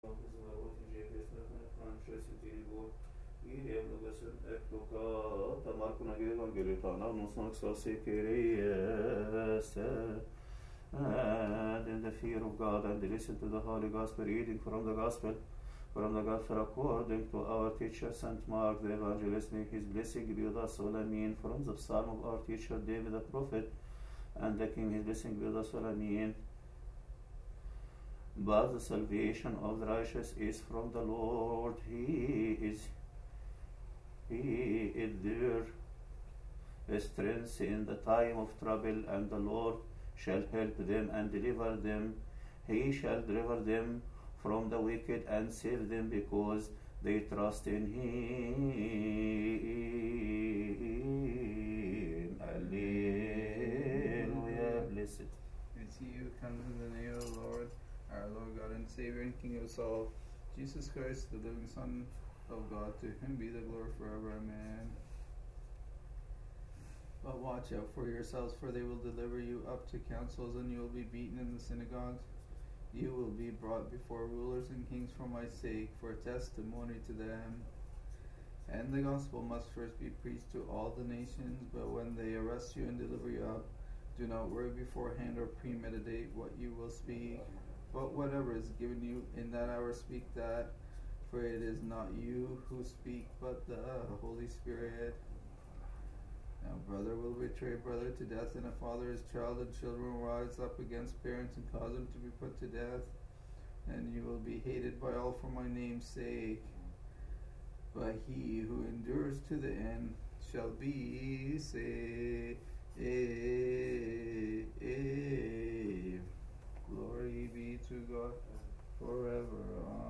Marco Evangelio annonce and in the fear of God and listen to the Holy Gospel reading from the Gospel according to our teacher St. Mark the Evangelist. May his blessing be with us all, Amen. From the Psalm of our teacher David the prophet and the King, his blessing be with us all, Amen. But the salvation of the righteous is from the Lord. He is their strength in the time of trouble, and the Lord shall help them and deliver them. He shall deliver them from the wicked and save them because they trust in Him. Alleluia. Blessed is He who comes in the name of the Lord, our Lord God and Savior and King of us all, Jesus Christ, the living Son of God. To Him be the glory forever. Amen. But watch out for yourselves, for they will deliver you up to councils, and you will be beaten in the synagogues. You will be brought before rulers and kings for my sake, for a testimony to them. And the gospel must first be preached to all the nations. But when they arrest you and deliver you up, do not worry beforehand or premeditate what you will speak. But whatever is given you in that hour, speak that, for it is not you who speak, but the Holy Spirit. Now brother will betray brother to death, and a father his child, and children will rise up against parents and cause them to be put to death. And you will be hated by all for my name's sake. But he who endures to the end shall be saved. Glory be to God forever.